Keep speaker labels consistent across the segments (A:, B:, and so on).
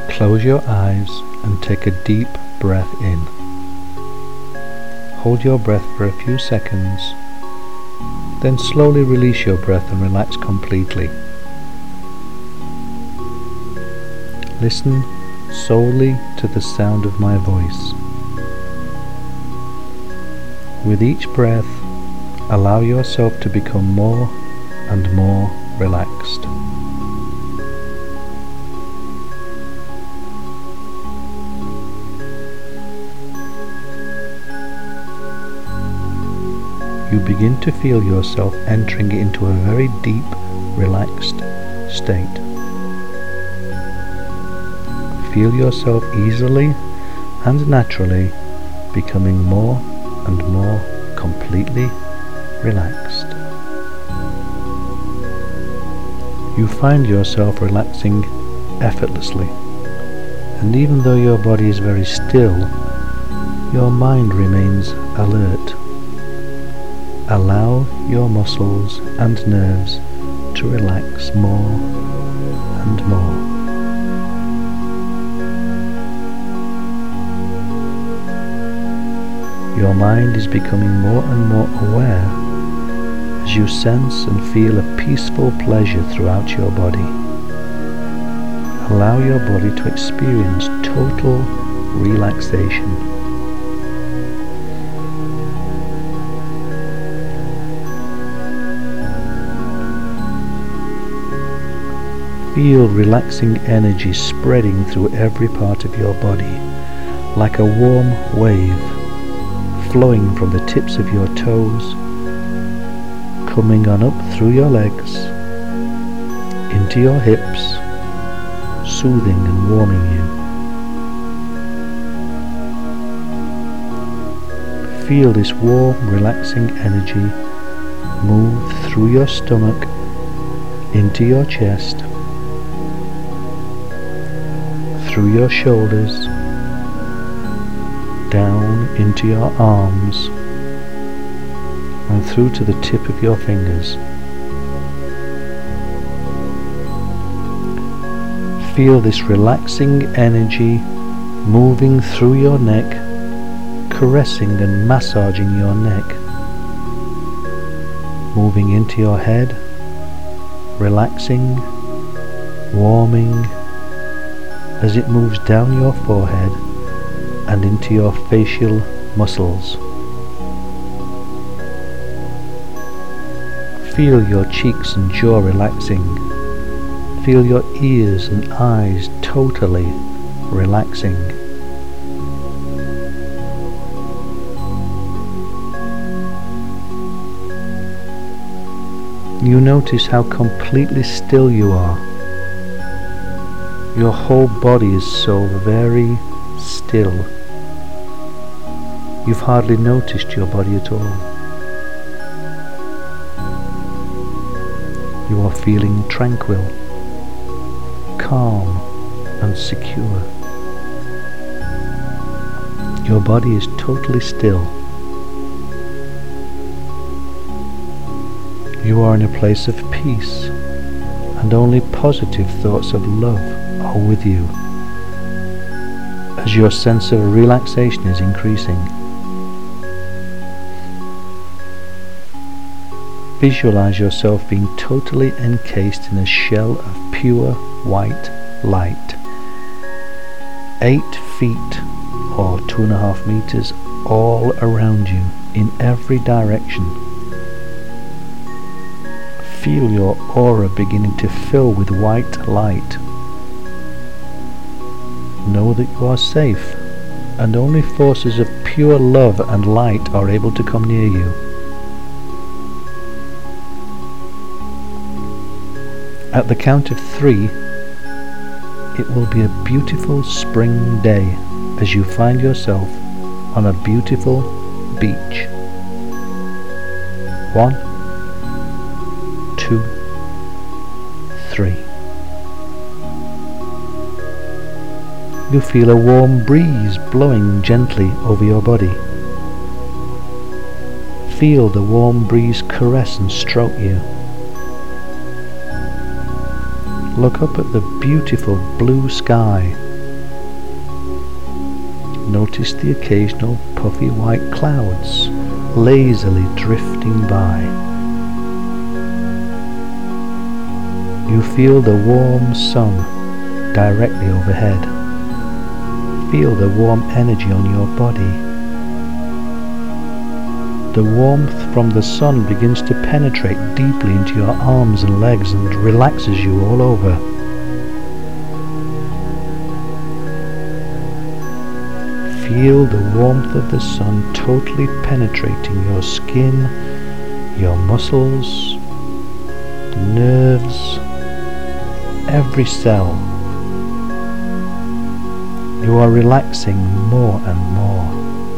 A: Close your eyes and take a deep breath in. Hold your breath for a few seconds, then slowly release your breath and relax completely. Listen solely to the sound of my voice. With each breath, allow yourself to become more and more relaxed. You begin to feel yourself entering into a very deep, relaxed state. Feel yourself easily and naturally becoming more and more completely relaxed. You find yourself relaxing effortlessly, and even though your body is very still, your mind remains alert. Allow your muscles and nerves to relax more and more. Your mind is becoming more and more aware as you sense and feel a peaceful pleasure throughout your body. Allow your body to experience total relaxation. Feel relaxing energy spreading through every part of your body, like a warm wave, flowing from the tips of your toes, coming on up through your legs, into your hips, soothing and warming you. Feel this warm, relaxing energy move through your stomach, into your chest, through your shoulders, down into your arms, and through to the tip of your fingers. Feel this relaxing energy moving through your neck, caressing and massaging your neck, moving into your head, relaxing, warming, as it moves down your forehead and into your facial muscles. Feel your cheeks and jaw relaxing. Feel your ears and eyes totally relaxing. You notice how completely still you are. Your whole body is so very still. You've hardly noticed your body at all. You are feeling tranquil, calm and secure. Your body is totally still. You are in a place of peace, and only positive thoughts of love are with you, as your sense of relaxation is increasing. Visualize yourself being totally encased in a shell of pure white light, 8 feet or 2.5 meters all around you in every direction. Feel your aura beginning to fill with white light. Know that you are safe, and only forces of pure love and light are able to come near you. At the count of 3, it will be a beautiful spring day as you find yourself on a beautiful beach. 1, 2, 3. You feel a warm breeze blowing gently over your body. Feel the warm breeze caress and stroke you. Look up at the beautiful blue sky Notice the occasional puffy white clouds lazily drifting by. You feel the warm sun directly overhead. Feel the warm energy on your body. The warmth from the sun begins to penetrate deeply into your arms and legs and relaxes you all over. Feel the warmth of the sun totally penetrating your skin, your muscles, nerves, every cell. You are relaxing more and more.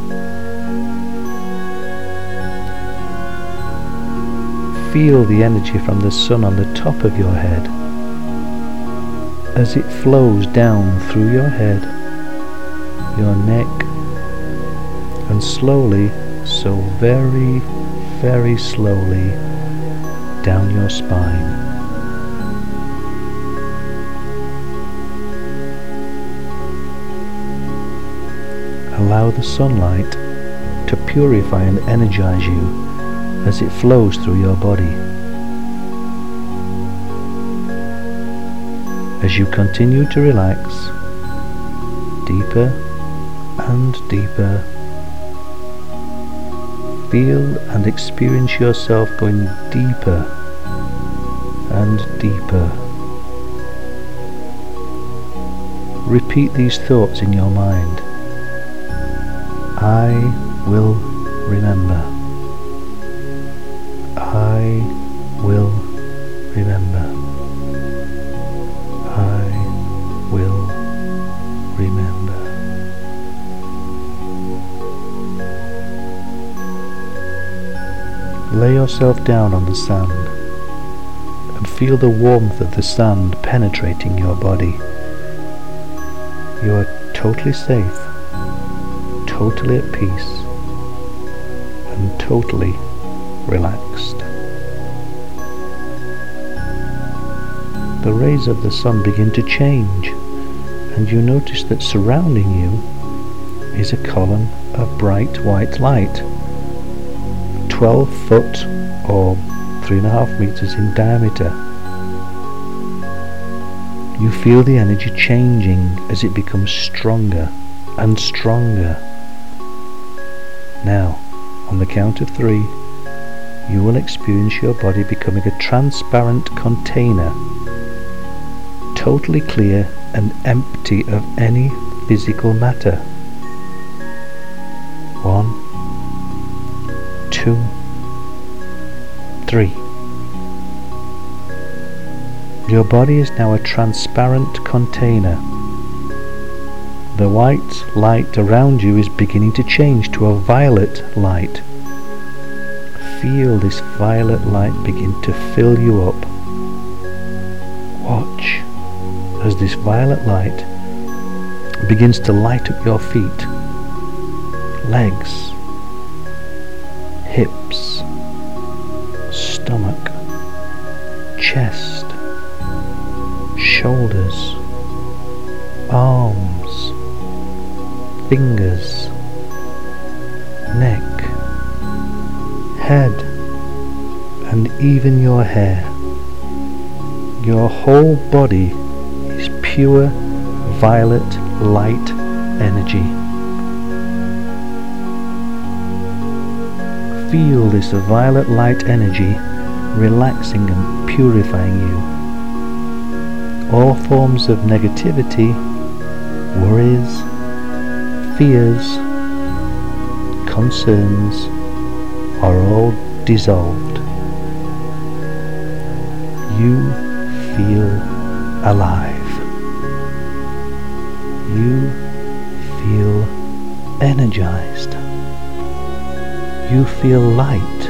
A: Feel the energy from the sun on the top of your head as it flows down through your head, your neck, and slowly, so very, very slowly, down your spine. Allow the sunlight to purify and energize you as it flows through your body. As you continue to relax, deeper and deeper, feel and experience yourself going deeper and deeper. Repeat these thoughts in your mind. I will remember. I will remember. I will remember. Lay yourself down on the sand and feel the warmth of the sand penetrating your body. You are totally safe, totally at peace, and totally relaxed. The rays of the sun begin to change, and you notice that surrounding you is a column of bright white light, 12 foot or 3.5 meters in diameter. You feel the energy changing as it becomes stronger and stronger. Now, on the count of 3, you will experience your body becoming a transparent container, totally clear and empty of any physical matter. 1, 2, 3. Your body is now a transparent container. The white light around you is beginning to change to a violet light. Feel this violet light begin to fill you up. Watch as this violet light begins to light up your feet, legs, hips, stomach, chest, shoulders, arms, fingers, neck, head, and even your hair. Your whole body is pure violet light energy. Feel this violet light energy relaxing and purifying you. All forms of negativity, worries, fears, concerns are all dissolved. You feel alive. You feel energized. You feel light.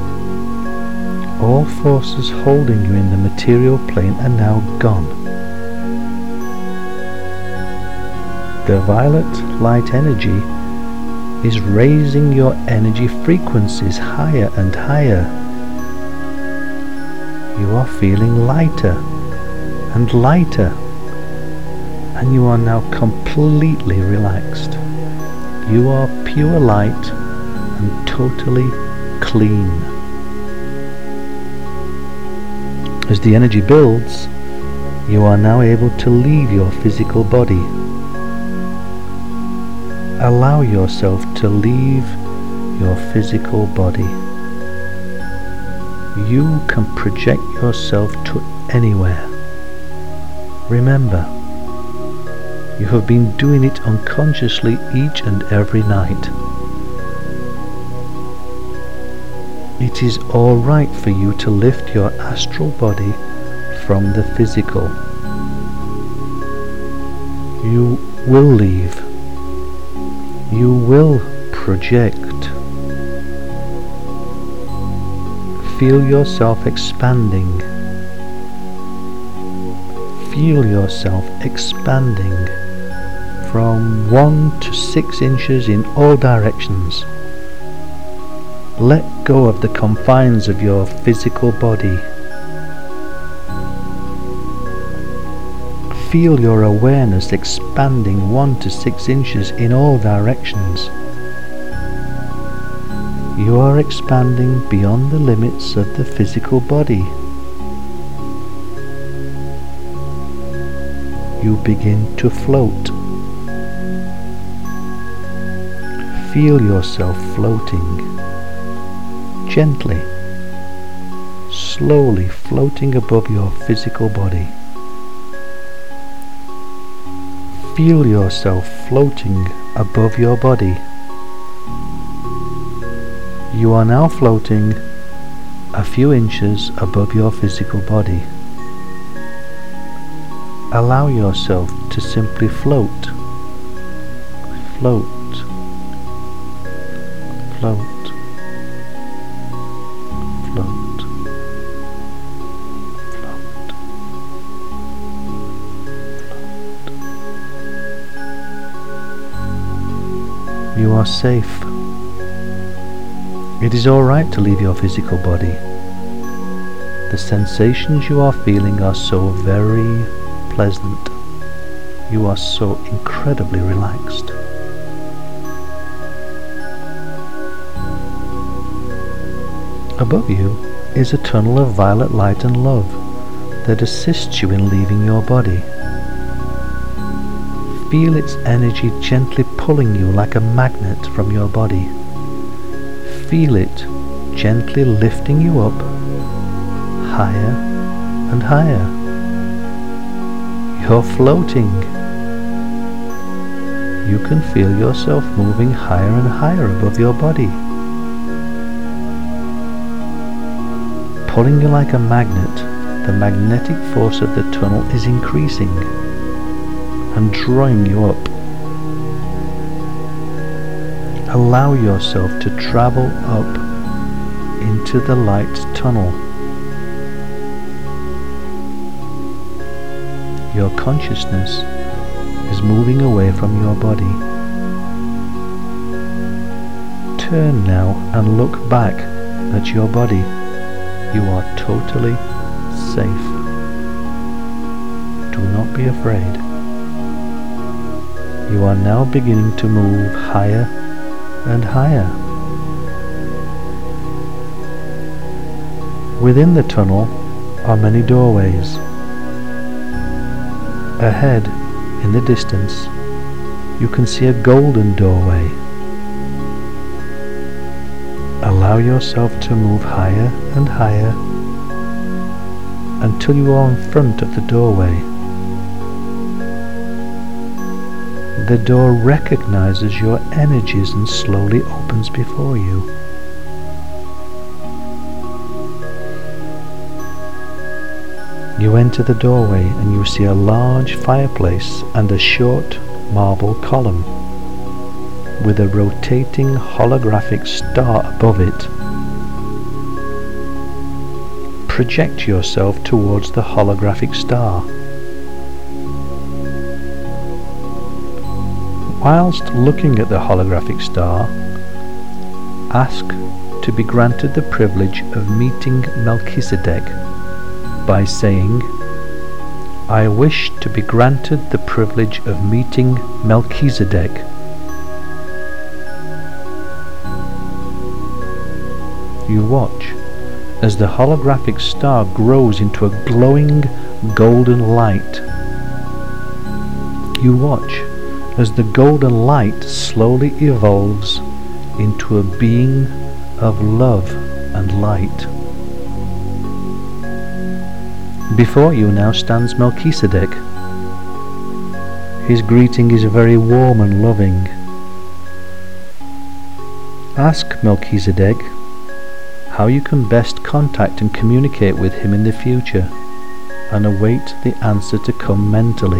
A: All forces holding you in the material plane are now gone. The violet light energy is raising your energy frequencies higher and higher. You are feeling lighter and lighter, and you are now completely relaxed. You are pure light and totally clean. As the energy builds, you are now able to leave your physical body. Allow yourself to leave your physical body. You can project yourself to anywhere. Remember, you have been doing it unconsciously each and every night. It is all right for you to lift your astral body from the physical. You will leave. You will project. Feel yourself expanding. Feel yourself expanding from 1 to 6 inches in all directions. Let go of the confines of your physical body. Feel your awareness expanding 1 to 6 inches in all directions. You are expanding beyond the limits of the physical body. You begin to float. Feel yourself floating. Gently, slowly floating above your physical body. Feel yourself floating above your body. You are now floating a few inches above your physical body. Allow yourself to simply float. Float. Float. Float. Float. Float. You are safe. It is all right to leave your physical body. The sensations you are feeling are so very pleasant. You are so incredibly relaxed. Above you is a tunnel of violet light and love that assists you in leaving your body. Feel its energy gently pulling you like a magnet from your body. Feel it gently lifting you up, higher and higher. You're floating. You can feel yourself moving higher and higher above your body. Pulling you like a magnet, the magnetic force of the tunnel is increasing and drawing you up. Allow yourself to travel up into the light tunnel. Your consciousness is moving away from your body. Turn now and look back at your body. You are totally safe. Do not be afraid. You are now beginning to move higher and higher. Within the tunnel are many doorways. Ahead, in the distance, you can see a golden doorway. Allow yourself to move higher and higher until you are in front of the doorway. The door recognizes your energies and slowly opens before you. You enter the doorway and you see a large fireplace and a short marble column with a rotating holographic star above it. Project yourself towards the holographic star. Whilst looking at the holographic star, ask to be granted the privilege of meeting Melchizedek by saying, "I wish to be granted the privilege of meeting Melchizedek." You watch as the holographic star grows into a glowing golden light. You watch as the golden light slowly evolves into a being of love and light. Before you now stands Melchizedek. His greeting is very warm and loving. Ask Melchizedek how you can best contact and communicate with him in the future, and await the answer to come mentally.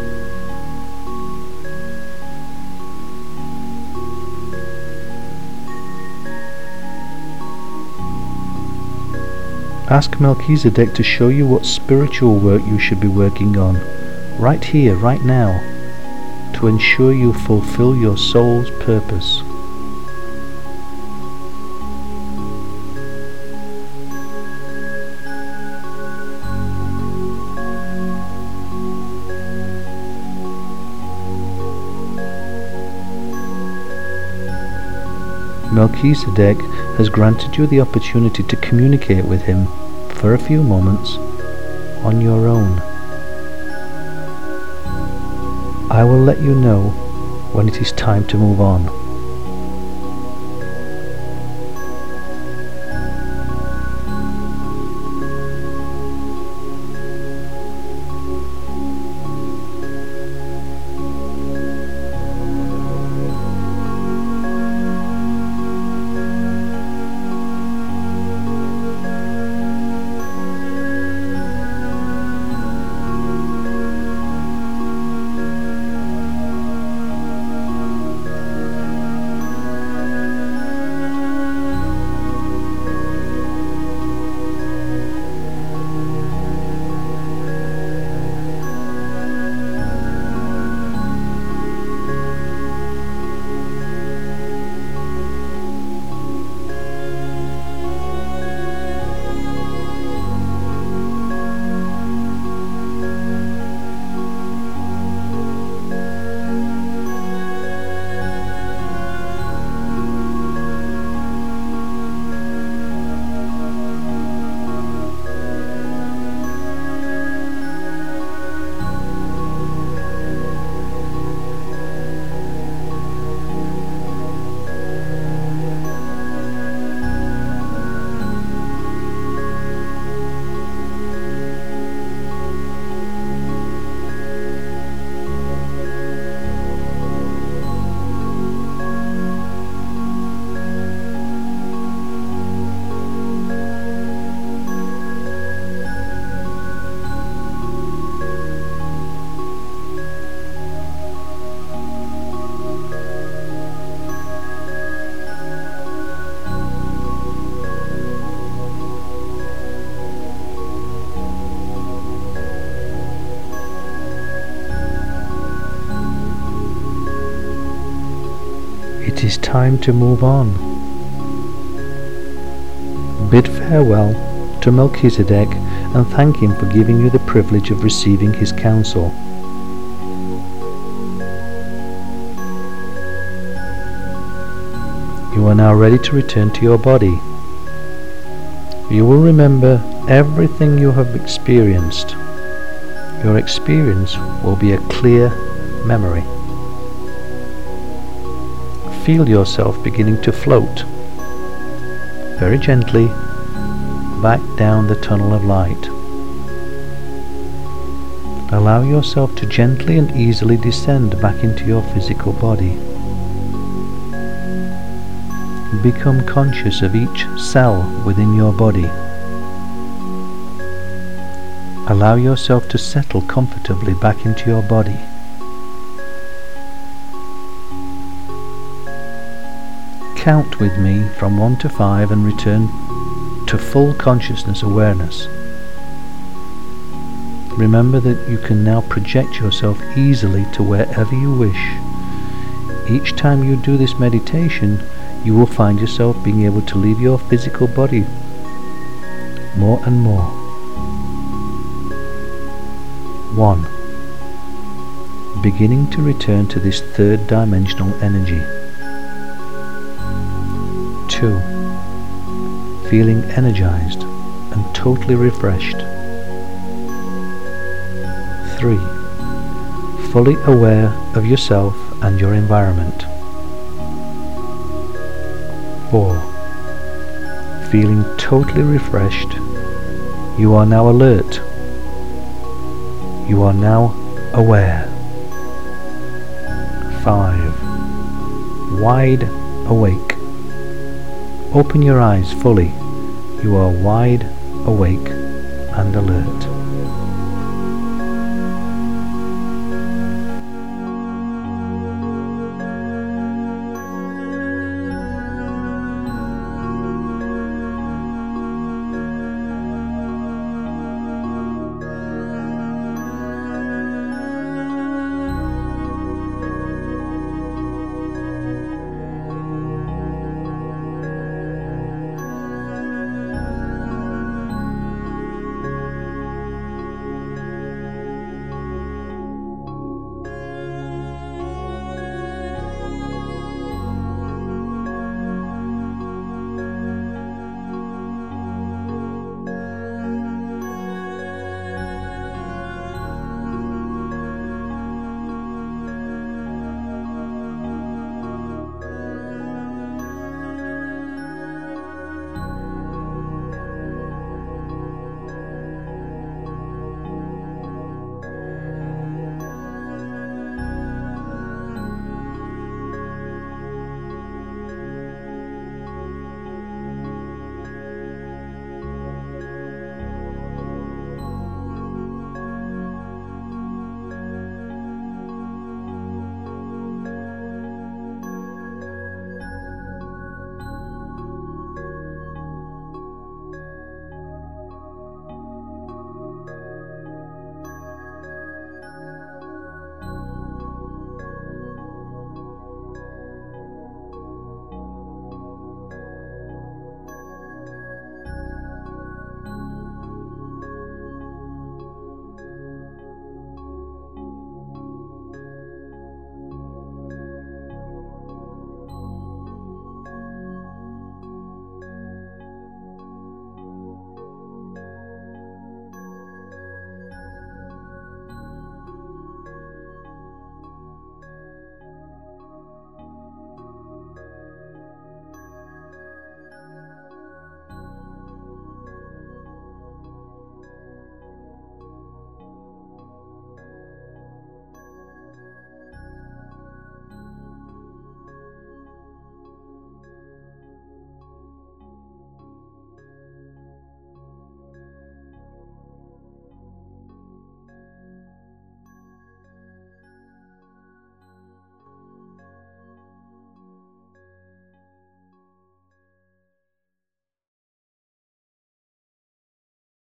A: Ask Melchizedek to show you what spiritual work you should be working on, right here, right now, to ensure you fulfill your soul's purpose. Melchizedek has granted you the opportunity to communicate with him for a few moments on your own. I will let you know when it is time to move on. It is time to move on. Bid farewell to Melchizedek and thank him for giving you the privilege of receiving his counsel. You are now ready to return to your body. You will remember everything you have experienced. Your experience will be a clear memory. Feel yourself beginning to float very gently back down the tunnel of light. Allow yourself to gently and easily descend back into your physical body. Become conscious of each cell within your body. Allow yourself to settle comfortably back into your body. Count with me from 1 to 5 and return to full consciousness awareness. Remember that you can now project yourself easily to wherever you wish. Each time you do this meditation, you will find yourself being able to leave your physical body more and more. 1. Beginning to return to this third dimensional energy. 2. feeling energized and totally refreshed. 3. Fully aware of yourself and your environment. 4. Feeling totally refreshed, you are now alert. You are now aware. 5. Wide awake. Open your eyes fully. You are wide awake and alert.